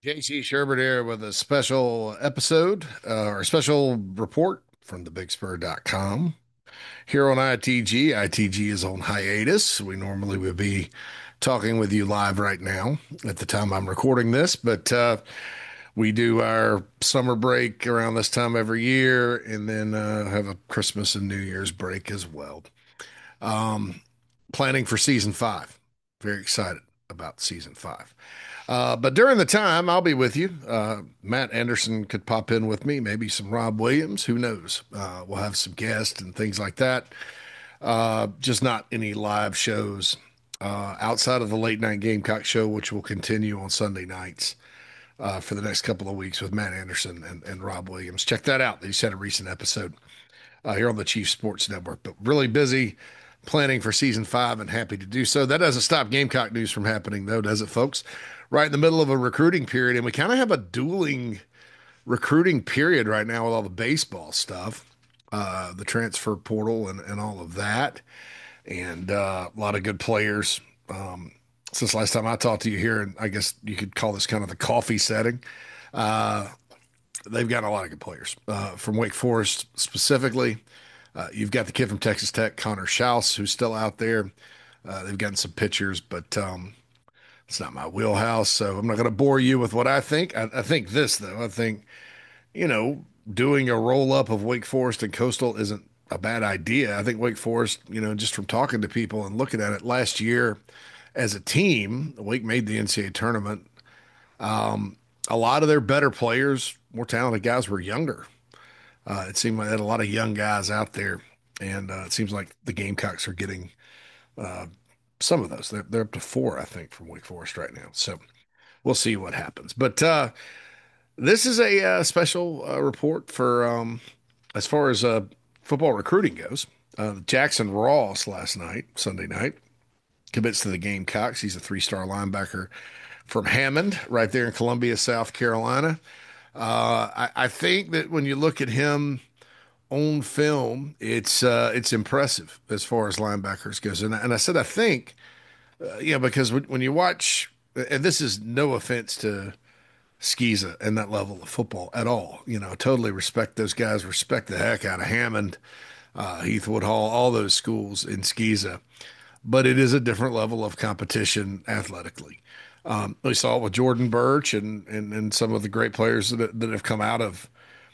JC Sherbert here with a special episode or a special report from thebigspur.com. Here on ITG, ITG is on hiatus. We normally would be talking with you live right now at the time I'm recording this, but we do our summer break around this time every year and then have a Christmas and New Year's break as well. Um, Planning for season five. Very excited about season five. But during the time, I'll be with you. Matt Anderson could pop in with me, maybe some Rob Williams. Who knows? We'll have some guests and things like that. Just not any live shows outside of the late night Gamecock show, which will continue on Sunday nights for the next couple of weeks with Matt Anderson and Rob Williams. Check that out. They just had a recent episode here on the Chief Sports Network, but really busy planning for season five and happy to do so. That doesn't stop Gamecock news from happening, though, does it, folks? Right in the middle of a recruiting period, and we kind of have a dueling recruiting period right now with all the baseball stuff, the transfer portal, and all of that, and a lot of good players. Since last time I talked to you here, and I guess you could call this kind of the coffee setting. Uh, they've got a lot of good players from Wake Forest specifically. You've got the kid from Texas Tech, Connor Schaus, who's still out there. They've gotten some pitchers, but it's not my wheelhouse, so I'm not going to bore you with what I think. I think this, though. I think, you know, doing a roll up of Wake Forest and Coastal isn't a bad idea. I think Wake Forest, just from talking to people and looking at it last year as a team, Wake made the NCAA tournament. A lot of their better players, more talented guys, were younger. It seemed like they had a lot of young guys out there, and it seems like the Gamecocks are getting some of those. They're up to four, I think, from Wake Forest right now. So we'll see what happens. But this is a special report for as far as football recruiting goes. Jackson Ross last night, Sunday night, commits to the Gamecocks. He's a three-star linebacker from Hammond, right there in Columbia, South Carolina. I think that when you look at him on film, it's impressive as far as linebackers goes. And I said I think, because when you watch, and this is no offense to Skeeza and that level of football at all. I totally respect those guys. Respect the heck out of Hammond, Heath Woodhall, all those schools in Skeeza. But it is a different level of competition athletically. We saw it with Jordan Birch and some of the great players that have come out of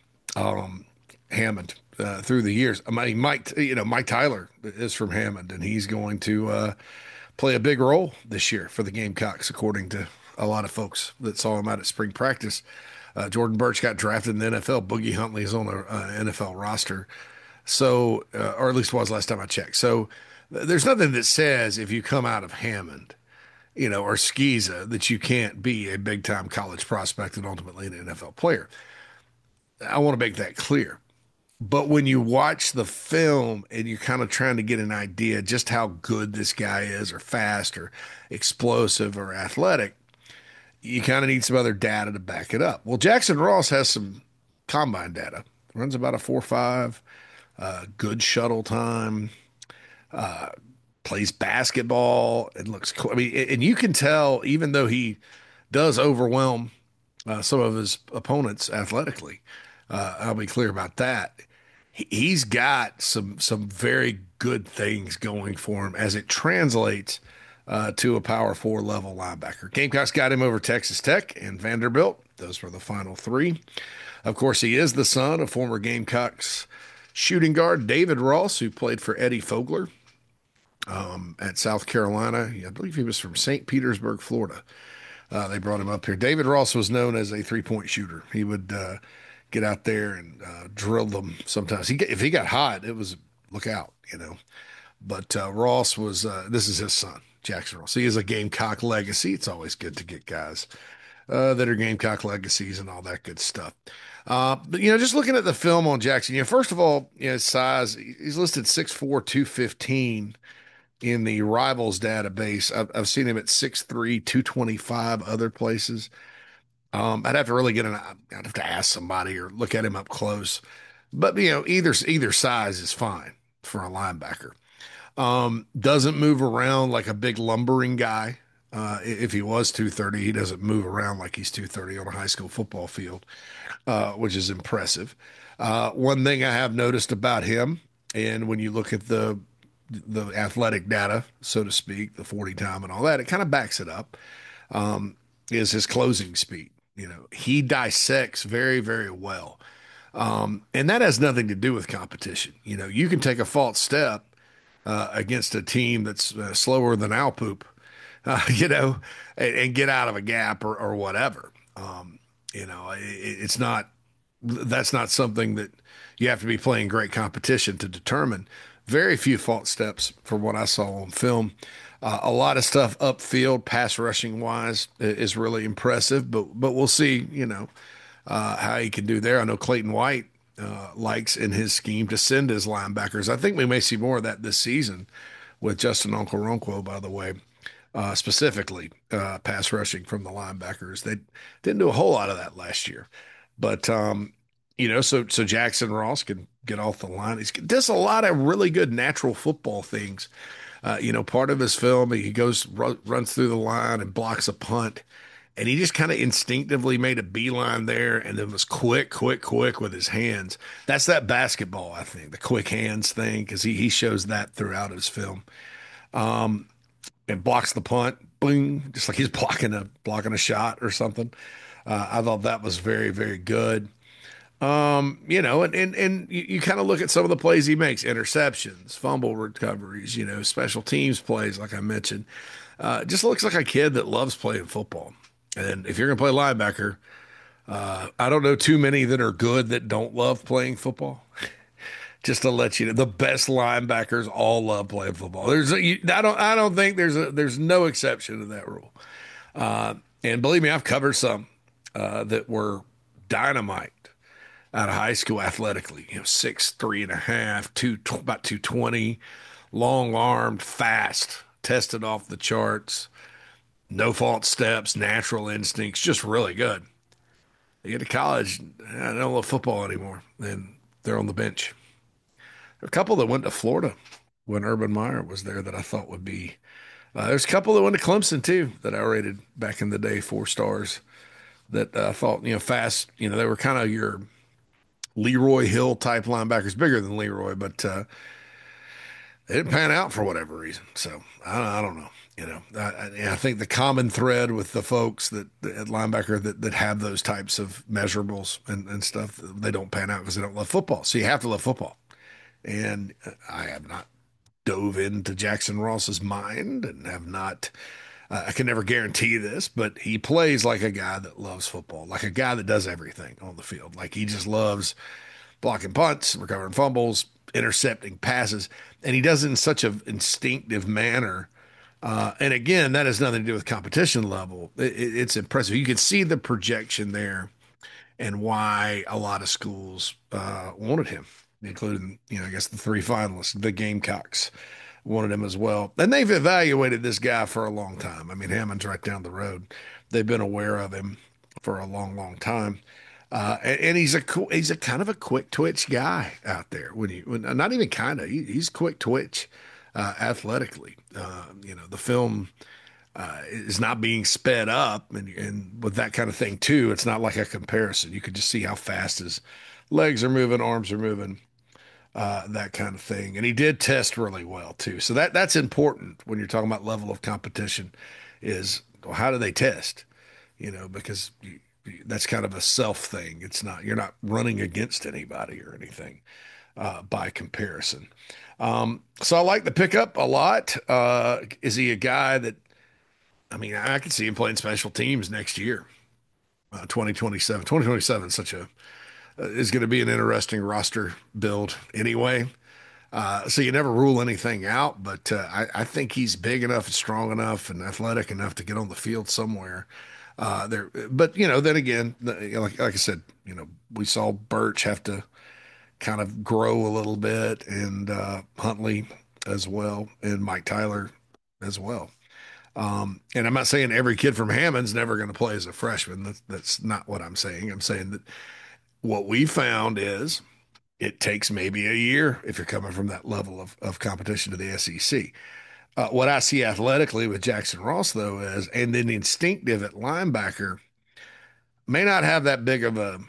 Hammond through the years. I mean, Mike Tyler is from Hammond, and he's going to play a big role this year for the Gamecocks, according to a lot of folks that saw him out at spring practice. Jordan Birch got drafted in the NFL. Boogie Huntley is on an NFL roster. So, or at least was last time I checked. So there's nothing that says if you come out of Hammond, or Skeeza, that you can't be a big time college prospect and ultimately an NFL player. I want to make that clear. But when you watch the film and you're kind of trying to get an idea just how good this guy is, or fast, or explosive, or athletic, you kind of need some other data to back it up. Well, Jackson Ross has some combine data. Runs about a 4.5, good shuttle time, plays basketball, and looks cool. I mean, and you can tell, even though he does overwhelm some of his opponents athletically, I'll be clear about that. He's got some very good things going for him as it translates to a Power Four level linebacker. Gamecocks got him over Texas Tech and Vanderbilt. Those were the final three. Of course, he is the son of former Gamecocks shooting guard David Ross, who played for Eddie Fogler at South Carolina. I believe he was from St. Petersburg, Florida. They brought him up here. David Ross was known as a three-point shooter. He would get out there and drill them sometimes. If he got hot, it was look out. But Ross was, this is his son, Jackson Ross. He is a Gamecock legacy. It's always good to get guys that are Gamecock legacies and all that good stuff. But, just looking at the film on Jackson, first of all, his size, he's listed 6'4", 215 in the Rivals database. I've seen him at 6'3", 225 other places. I'd have to really I'd have to ask somebody or look at him up close. But, either size is fine for a linebacker. Doesn't move around like a big lumbering guy. If he was 230, he doesn't move around like he's 230 on a high school football field, which is impressive. One thing I have noticed about him, and when you look at the athletic data, so to speak, the 40 time and all that, it kind of backs it up, is his closing speed. He dissects very, very well. And that has nothing to do with competition. You can take a false step against a team that's slower than owl poop, and get out of a gap or whatever. It's not, that's not something that you have to be playing great competition to determine. Very few false steps from what I saw on film. A lot of stuff upfield, pass rushing wise, is really impressive, but we'll see, how he can do there. I know Clayton White likes in his scheme to send his linebackers. I think we may see more of that this season with Justin Okoronkwo, by the way, specifically pass rushing from the linebackers. They didn't do a whole lot of that last year, but so Jackson Ross can get off the line. He does a lot of really good natural football things. Part of his film, he runs through the line and blocks a punt. And he just kind of instinctively made a beeline there and then was quick, quick, quick with his hands. That's that basketball, I think, the quick hands thing, because he shows that throughout his film. And blocks the punt, boom, just like he's blocking a shot or something. I thought that was very, very good. And you kind of look at some of the plays he makes, interceptions, fumble recoveries, special teams plays, like I mentioned. Just looks like a kid that loves playing football. And if you're going to play linebacker, I don't know too many that are good that don't love playing football. Just to let you know, the best linebackers all love playing football. I don't think there's no exception to that rule. And believe me, I've covered some that were dynamite out of high school athletically. 6'3" and a half, about 220, long armed, fast, tested off the charts, no fault steps, natural instincts, just really good. They get to college, I don't love football anymore. Then they're on the bench. A couple that went to Florida when Urban Meyer was there that I thought would be. There's a couple that went to Clemson too that I rated back in the day 4 stars that I thought, fast. They were kind of your Leroy Hill type linebackers, bigger than Leroy, but they didn't pan out for whatever reason. So I don't know. I think the common thread with the folks at linebacker that have those types of measurables and stuff, they don't pan out because they don't love football. So you have to love football. And I have not dove into Jackson Ross's mind and have not, I can never guarantee this, but he plays like a guy that loves football, like a guy that does everything on the field. Like he just loves blocking punts, recovering fumbles, intercepting passes, and he does it in such an instinctive manner. And again, that has nothing to do with competition level. It's impressive. You can see the projection there and why a lot of schools wanted him, including, I guess the three finalists, the Gamecocks wanted him as well. And they've evaluated this guy for a long time. I mean, Hammond's right down the road. They've been aware of him for a long, long time. And he's a kind of a quick twitch guy out there. Not even kind of, he's quick twitch athletically. The film is not being sped up, and with that kind of thing too, it's not like a comparison. You could just see how fast his legs are moving, arms are moving, that kind of thing. And he did test really well too. So that's important when you're talking about level of competition is, well, how do they test? Because that's kind of a self thing. You're not running against anybody or anything by comparison. So I like the pickup a lot. Is he a guy that, I mean, I could see him playing special teams next year, 2027. 2027 is going to be an interesting roster build anyway. So you never rule anything out, but I think he's big enough and strong enough and athletic enough to get on the field somewhere there. But then again, like I said, we saw Birch have to kind of grow a little bit, and Huntley as well, and Mike Tyler as well. And I'm not saying every kid from Hammond's never going to play as a freshman. That's not what I'm saying. I'm saying that what we found is it takes maybe a year if you're coming from that level of competition to the SEC. What I see athletically with Jackson Ross, though, is and then instinctive at linebacker may not have that big of a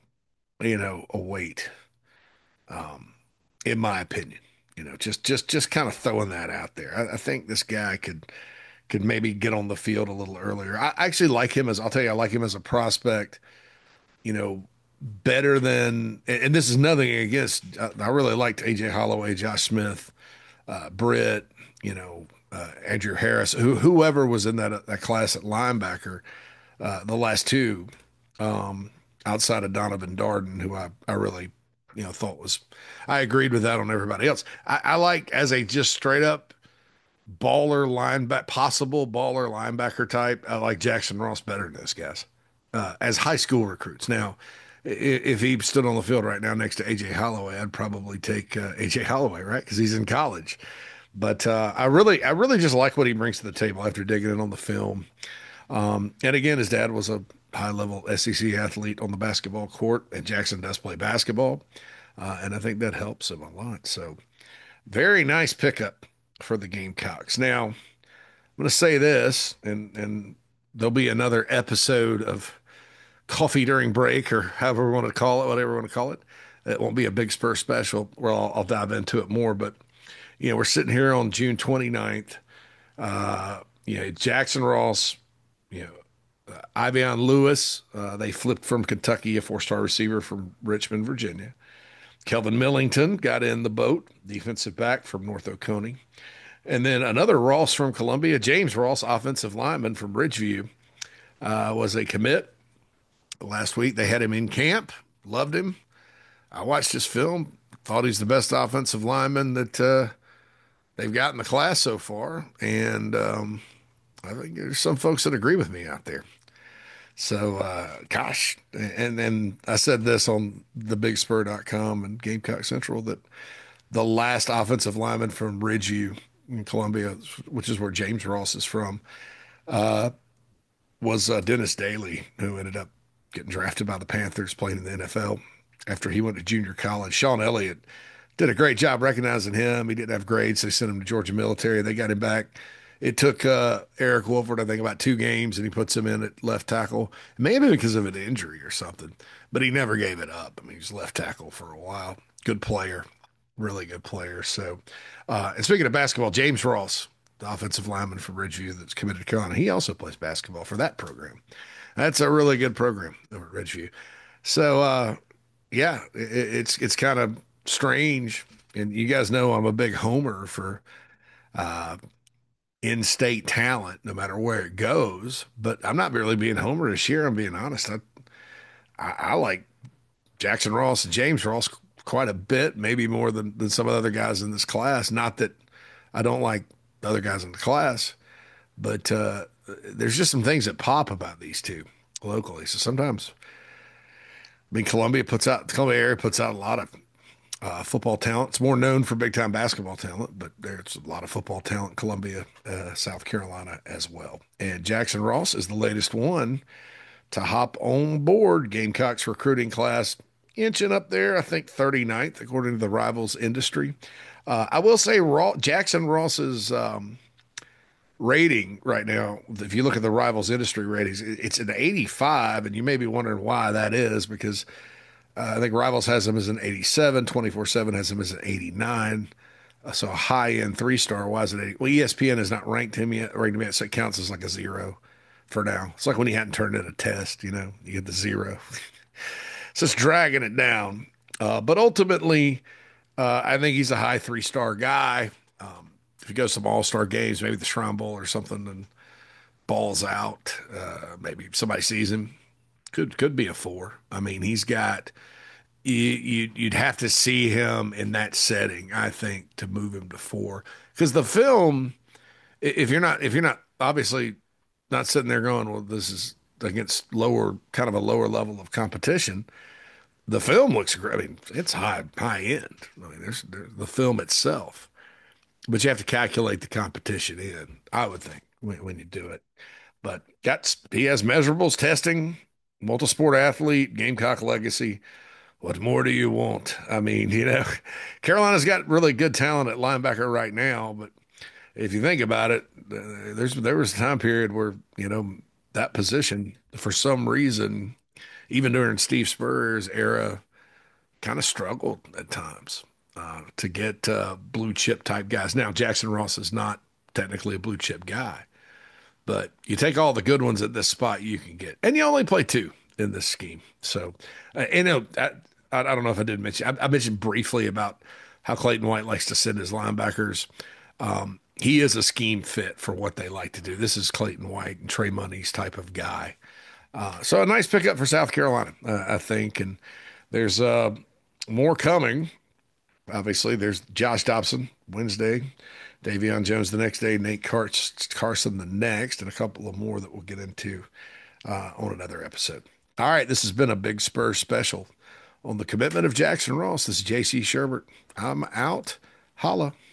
a weight, um, in my opinion. Just kind of throwing that out there. I think this guy could maybe get on the field a little earlier. I actually like him as I'll tell you, I like him as a prospect. You know, better than and this is nothing against. I really liked AJ Holloway, Josh Smith, Britt. Andrew Harris, whoever was in that class at linebacker, the last two, um, outside of Donovan Darden, who I really, thought was, I agreed with that on everybody else. I like as a just straight up baller linebacker, possible baller linebacker type. I like Jackson Ross better than those guys as high school recruits. Now, if he stood on the field right now next to AJ Holloway, I'd probably take AJ Holloway, right? Because he's in college. But I really just like what he brings to the table after digging in on the film. And again, his dad was a high-level SEC athlete on the basketball court, and Jackson does play basketball, and I think that helps him a lot. So, very nice pickup for the Gamecocks. Now, I'm going to say this, and there'll be another episode of Coffee During Break, or however we want to call it, whatever we want to call it. It won't be a Big Spur special where I'll dive into it more, but we're sitting here on June 29th. Jackson Ross, you know, Ivion Lewis, they flipped from Kentucky, a four-star receiver from Richmond, Virginia. Kelvin Millington got in the boat, defensive back from North Oconee. And then another Ross from Columbia, James Ross, offensive lineman from Ridgeview, was a commit. Last week they had him in camp, loved him. I watched his film, thought he's the best offensive lineman that they've got in the class so far. And I think there's some folks that agree with me out there. So, gosh, and then I said this on thebigspur.com and Gamecock Central that the last offensive lineman from Ridgeview in Columbia, which is where James Ross is from, was Dennis Daly, who ended up getting drafted by the Panthers, playing in the NFL after he went to junior college. Sean Elliott did a great job recognizing him. He didn't have grades. So they sent him to Georgia Military. They got him back. It took Eric Wolford, I think, about 2 games, and he puts him in at left tackle. Maybe because of an injury or something, but he never gave it up. I mean, he was left tackle for a while. Good player, really good player. So, and speaking of basketball, James Ross, the offensive lineman from Ridgeview that's committed to Carolina, he also plays basketball for that program. That's a really good program over at Ridgeview. So, yeah, it's kind of strange, and you guys know I'm a big homer for uh, in-state talent, no matter where it goes. But I'm not really being homer this year. I'm being honest. I like Jackson Ross and James Ross quite a bit, maybe more than some of the other guys in this class. Not that I don't like the other guys in the class, but there's just some things that pop about these two locally. So sometimes, I mean, Columbia area puts out a lot of football talent. It's more known for big time basketball talent, but there's a lot of football talent in Columbia, South Carolina as well. And Jackson Ross is the latest one to hop on board Gamecocks recruiting class, inching up there, I think 39th, according to the Rivals Industry. I will say Jackson Ross's rating right now, if you look at the Rivals Industry ratings, it's an 85, and you may be wondering why that is because I think Rivals has him as an 87, 24/7 has him as an 89. So a high end 3-star. Why is it 80? Well, ESPN has not ranked him yet, so it counts as like a zero for now. It's like when you hadn't turned in a test, you get the zero. So it's dragging it down. But ultimately, I think he's a high 3-star guy. If he goes to some all-star games, maybe the Shrine Bowl or something, and balls out, maybe somebody sees him, could be a 4. I mean, he's got you'd have to see him in that setting, I think, to move him to 4. Because the film, if you're not obviously not sitting there going, well, this is against kind of a lower level of competition. The film looks great. I mean, it's high end. I mean, there's the film itself, but you have to calculate the competition in, I would think, when you do it. But he has measurables, testing, multi-sport athlete, Gamecock legacy. What more do you want? I mean, Carolina's got really good talent at linebacker right now, but if you think about it, there was a time period where that position for some reason, even during Steve Spurrier's era, kind of struggled at times to get blue chip type guys. Now Jackson Ross is not technically a blue chip guy, but you take all the good ones at this spot you can get, and you only play two in this scheme. So, I don't know if I did mention. I mentioned briefly about how Clayton White likes to send his linebackers. He is a scheme fit for what they like to do. This is Clayton White and Trey Money's type of guy. So a nice pickup for South Carolina, I think. And there's more coming. Obviously, there's Josh Dobson Wednesday, Davion Jones the next day, Nate Carson the next, and a couple of more that we'll get into on another episode. All right, this has been a Big Spur special on the commitment of Jackson Ross. This is JC Sherbert. I'm out. Holla.